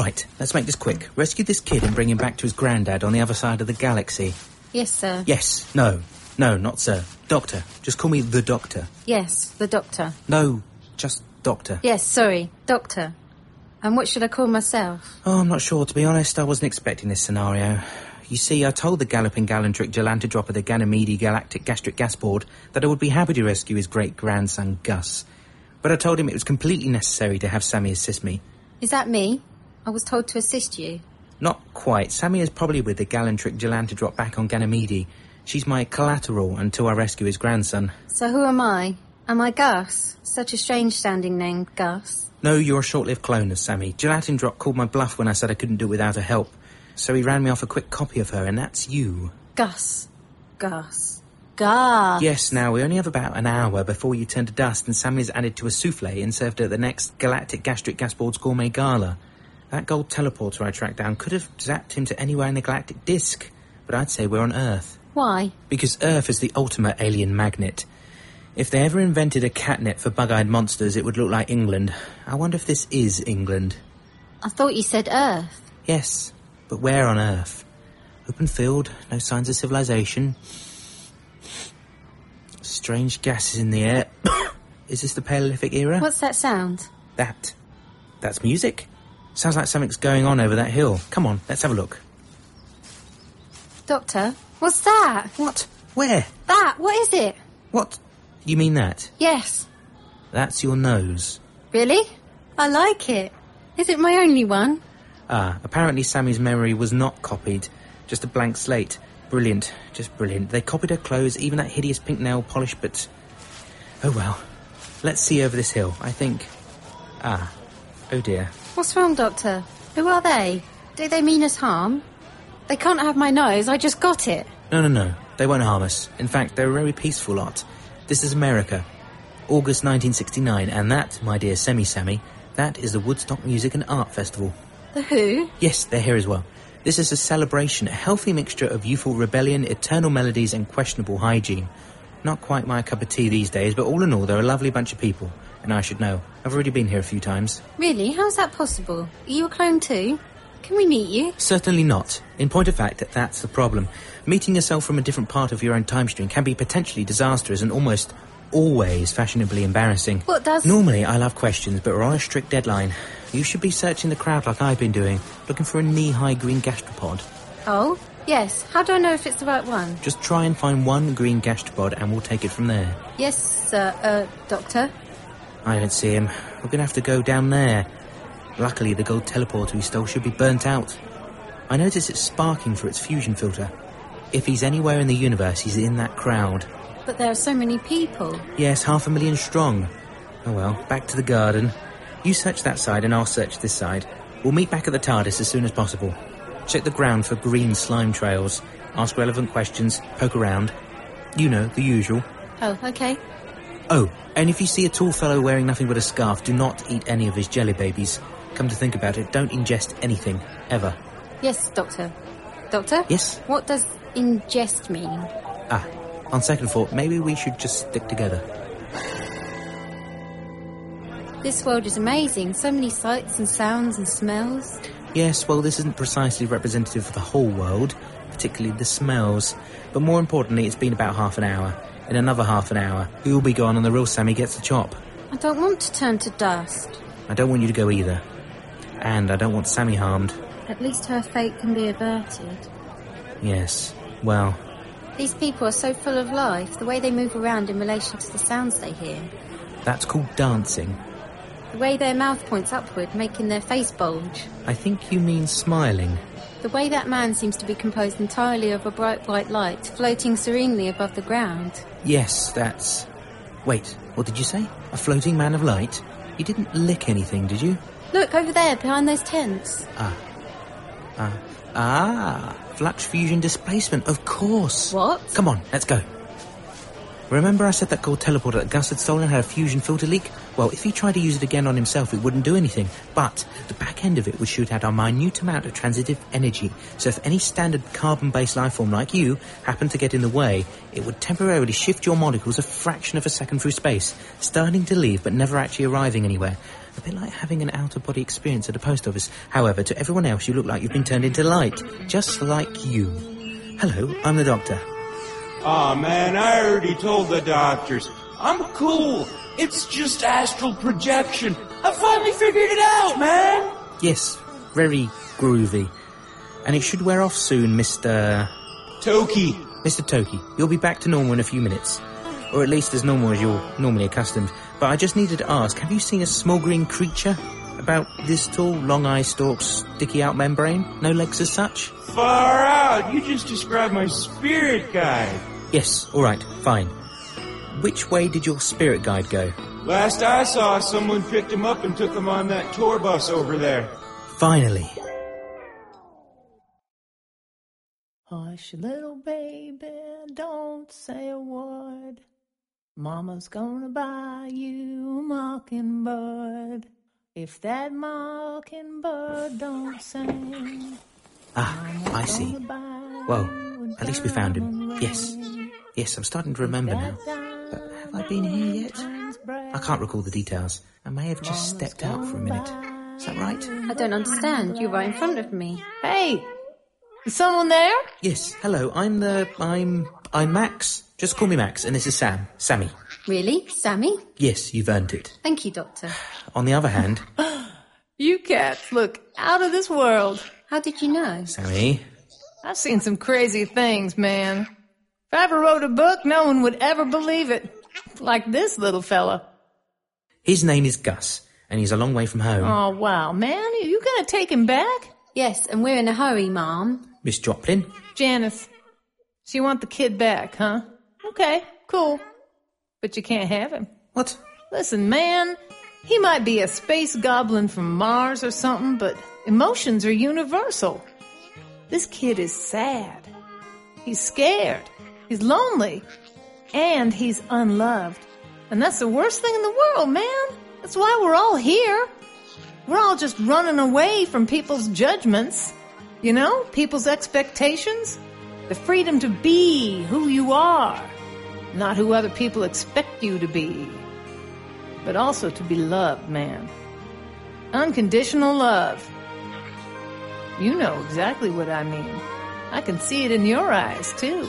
Right, let's make this quick. Rescue this kid and bring him back to his granddad on the other side of the galaxy. Yes, sir. Yes. No, not sir. Doctor. Just call me the doctor. Yes, the doctor. No, just doctor. Yes, sorry, doctor. And what should I call myself? Oh, I'm not sure, to be honest. I wasn't expecting this scenario. You see, I told the Galloping Galantric Gelantodrop of the Ganymede Galactic Gastric Gas Board that I would be happy to rescue his great-grandson, Gus. But I told him it was completely necessary to have Sammy assist me. Is that me? I was told to assist you. Not quite. Sammy is probably with the Galantric Gelantodrop back on Ganymede. She's my collateral until I rescue his grandson. So who am I? Am I Gus? Such a strange-sounding name, Gus. No, you're a short-lived clone of Sammy. Gelantodrop called my bluff when I said I couldn't do it without her help. So he ran me off a quick copy of her, and that's you. Gus. Yes, now, we only have about an hour before you turn to dust and Sammy's added to a souffle and served at the next Galactic Gastric Gas Board's Gourmet Gala. That gold teleporter I tracked down could have zapped him to anywhere in the galactic disk, but I'd say we're on Earth. Why? Because Earth is the ultimate alien magnet. If they ever invented a catnet for bug-eyed monsters, it would look like England. I wonder if this is England. I thought you said Earth. Yes, but where on Earth? Open field, no signs of civilization. Strange gases in the air. Is this the Paleolithic era? What's that sound? That's music. Sounds like something's going on over that hill. Come on, let's have a look. Doctor, what's that? What? Where? That, what is it? What? You mean that? Yes. That's your nose. Really? I like it. Is it my only one? Apparently Sammy's memory was not copied. Just a blank slate. Brilliant. Just brilliant. They copied her clothes, even that hideous pink nail polish, but... Oh well. Let's see over this hill, I think... Oh dear. What's wrong, Doctor? Who are they? Do they mean us harm? They can't have my nose, I just got it. No. They won't harm us. In fact, they're a very peaceful lot. This is America. August 1969, and that, my dear Sammy, that is the Woodstock Music and Art Festival. The who? Yes, they're here as well. This is a celebration, a healthy mixture of youthful rebellion, eternal melodies and questionable hygiene. Not quite my cup of tea these days, but all in all, they're a lovely bunch of people. And I should know. I've already been here a few times. Really? How's that possible? Are you a clone too? Can we meet you? Certainly not. In point of fact, that's the problem. Meeting yourself from a different part of your own time stream can be potentially disastrous and almost always fashionably embarrassing. What does... Normally, I love questions, but we're on a strict deadline. You should be searching the crowd like I've been doing, looking for a knee-high green gastropod. Oh? Yes. How do I know if it's the right one? Just try and find one green gastropod and we'll take it from there. Yes, Doctor? I don't see him. We're going to have to go down there. Luckily, the gold teleporter he stole should be burnt out. I notice it's sparking for its fusion filter. If he's anywhere in the universe, he's in that crowd. But there are so many people. Yes, 500,000 strong. Oh well, back to the garden. You search that side and I'll search this side. We'll meet back at the TARDIS as soon as possible. Check the ground for green slime trails. Ask relevant questions. Poke around. You know, the usual. Oh, okay. Oh, and if you see a tall fellow wearing nothing but a scarf, do not eat any of his jelly babies. Come to think about it, don't ingest anything. Ever. Yes, Doctor. Doctor? Yes? What does ingest mean? On second thought, maybe we should just stick together. This world is amazing. So many sights and sounds and smells. Yes, well, this isn't precisely representative of the whole world, particularly the smells. But more importantly, it's been about half an hour. In another half an hour, we will be gone and the real Sammy gets the chop. I don't want to turn to dust. I don't want you to go either. And I don't want Sammy harmed. At least her fate can be averted. Yes, well... These people are so full of life, the way they move around in relation to the sounds they hear. That's called dancing. The way their mouth points upward, making their face bulge. I think you mean smiling. The way that man seems to be composed entirely of a bright white light, floating serenely above the ground. Yes, that's... Wait, what did you say? A floating man of light? You didn't lick anything, did you? Look, over there, behind those tents. Flux fusion displacement, of course. What? Come on, let's go. Remember I said that gold teleporter that Gus had stolen had a fusion filter leak? Well, if he tried to use it again on himself, it wouldn't do anything. But the back end of it would shoot out a minute amount of transitive energy. So if any standard carbon-based life form like you happened to get in the way, it would temporarily shift your molecules a fraction of a second through space, starting to leave but never actually arriving anywhere. A bit like having an out-of-body experience at a post office. However, to everyone else, you look like you've been turned into light. Just like you. Hello, I'm the Doctor. Aw, man, I already told the doctors. I'm cool. It's just astral projection. I finally figured it out, man. Yes, very groovy. And it should wear off soon, Mr. Toki. Mr. Toki, you'll be back to normal in a few minutes. Or at least as normal as you're normally accustomed. But I just needed to ask, have you seen a small green creature? About this tall, long eye stalks, sticky out membrane? No legs as such? Far out. You just described my spirit guide. Yes, alright, fine. Which way did your spirit guide go? Last I saw, someone picked him up and took him on that tour bus over there. Finally. Hush, little baby, don't say a word. Mama's gonna buy you a mockingbird. If that mockingbird don't sing. I see. Well, at least we found him. Yes, I'm starting to remember now. But have I been here yet? I can't recall the details. I may have just stepped out for a minute. Is that right? I don't understand. You're right in front of me. Hey, is someone there? Yes, hello, I'm Max. Just call me Max, and this is Sammy. Really? Sammy? Yes, you've earned it. Thank you, Doctor. On the other hand... You cats look out of this world. How did you know? Sammy? I've seen some crazy things, man. If I ever wrote a book, no one would ever believe it. Like this little fella. His name is Gus, and he's a long way from home. Oh, wow, man. Are you gonna take him back? Yes, and we're in a hurry, Mom. Miss Joplin? Janice, so you want the kid back, huh? Okay, cool. But you can't have him. What? Listen, man, he might be a space goblin from Mars or something, but emotions are universal. This kid is sad. He's scared. He's lonely. And he's unloved. And that's the worst thing in the world, man. That's why we're all here. We're all just running away from people's judgments. You know, people's expectations. The freedom to be who you are. Not who other people expect you to be. But also to be loved, man. Unconditional love. You know exactly what I mean. I can see it in your eyes, too.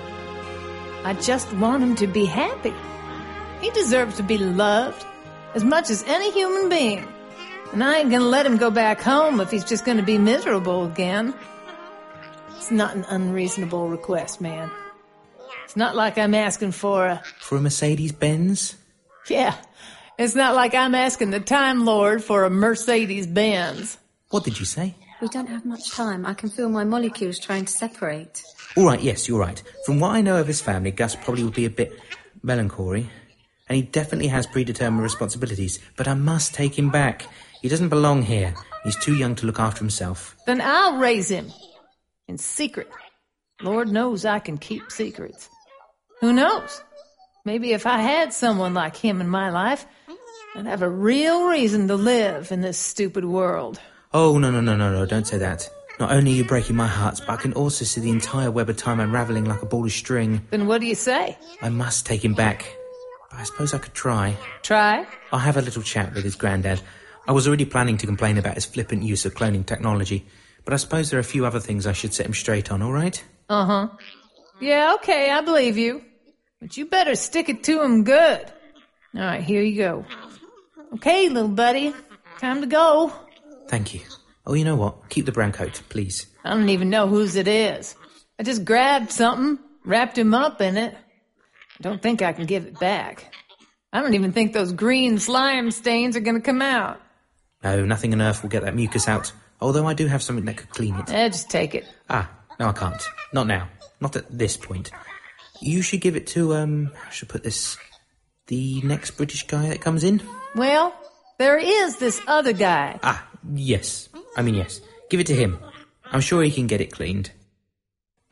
I just want him to be happy. He deserves to be loved as much as any human being. And I ain't gonna let him go back home if he's just gonna be miserable again. It's not an unreasonable request, man. It's not like I'm asking for a... For a Mercedes-Benz? Yeah, it's not like I'm asking the Time Lord for a Mercedes-Benz. What did you say? We don't have much time. I can feel my molecules trying to separate. All right, yes, you're right. From what I know of his family, Gus probably would be a bit melancholy. And he definitely has predetermined responsibilities. But I must take him back. He doesn't belong here. He's too young to look after himself. Then I'll raise him. In secret. Lord knows I can keep secrets. Who knows? Maybe if I had someone like him in my life, I'd have a real reason to live in this stupid world. Oh, no, don't say that. Not only are you breaking my heart, but I can also see the entire web of time unravelling like a ball of string. Then what do you say? I must take him back. But I suppose I could try. Try? I'll have a little chat with his granddad. I was already planning to complain about his flippant use of cloning technology, but I suppose there are a few other things I should set him straight on, all right? Uh-huh. Yeah, okay, I believe you. But you better stick it to him good. All right, here you go. Okay, little buddy, time to go. Thank you. Oh, you know what? Keep the brown coat, please. I don't even know whose it is. I just grabbed something, wrapped him up in it. I don't think I can give it back. I don't even think those green slime stains are going to come out. No, nothing on earth will get that mucus out. Although I do have something that could clean it. Just take it. Ah, no I can't. Not now. Not at this point. You should give it to, how should I put this? The next British guy that comes in? Well, there is this other guy. Ah, yes. Yes. Give it to him. I'm sure he can get it cleaned.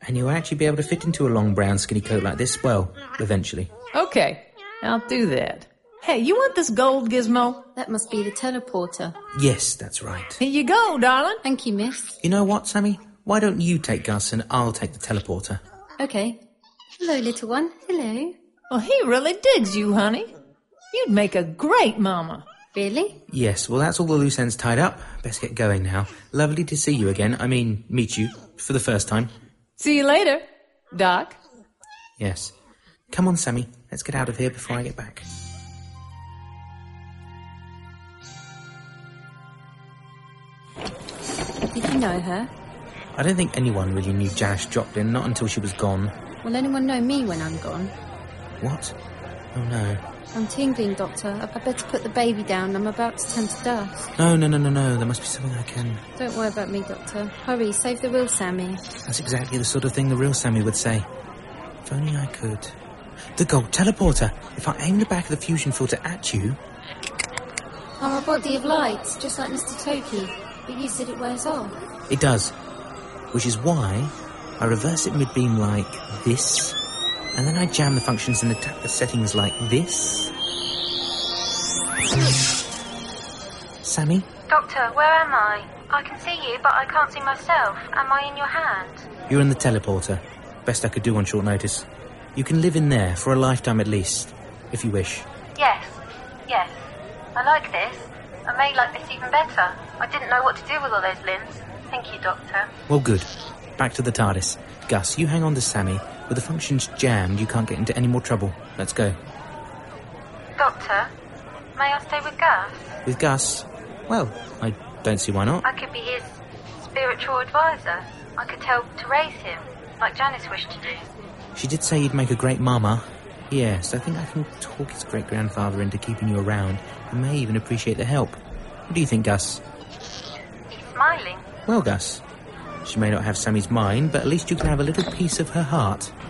And you'll actually be able to fit into a long brown skinny coat like this, well, eventually. Okay, I'll do that. Hey, you want this gold gizmo? That must be the teleporter. Yes, that's right. Here you go, darling. Thank you, miss. You know what, Sammy? Why don't you take Gus and I'll take the teleporter? Okay. Hello, little one. Hello. Well, he really digs you, honey. You'd make a great mama. Really? Yes, well, that's all the loose ends tied up. Best get going now. Lovely to see you again. I mean, meet you for the first time. See you later, Doc. Yes. Come on, Sammy. Let's get out of here before I get back. Did you know her? I don't think anyone really knew Janice Joplin, not until she was gone. Will anyone know me when I'm gone? What? Oh, no. I'm tingling, Doctor. I better put the baby down. I'm about to turn to dust. No. There must be something I can... Don't worry about me, Doctor. Hurry, save the real Sammy. That's exactly the sort of thing the real Sammy would say. If only I could. The gold teleporter! If I aim the back of the fusion filter at you... I'm a body of light, just like Mr. Toki. But you said it wears off. It does. Which is why I reverse it mid-beam like this, and then I jam the functions and the settings like this. Sammy? Doctor, where am I? I can see you, but I can't see myself. Am I in your hand? You're in the teleporter. Best I could do on short notice. You can live in there for a lifetime at least, if you wish. Yes. I like this. I may like this even better. I didn't know what to do with all those limbs. Thank you, Doctor. Well, good. Back to the TARDIS. Gus, you hang on to Sammy. With the functions jammed, you can't get into any more trouble. Let's go. Doctor, may I stay with Gus? With Gus? Well, I don't see why not. I could be his spiritual advisor. I could help to raise him, like Janice wished to do. She did say you'd make a great mama. Yes, I think I can talk his great-grandfather into keeping you around. He may even appreciate the help. What do you think, Gus? He's smiling. Well, Gus, she may not have Sammy's mind, but at least you can have a little piece of her heart.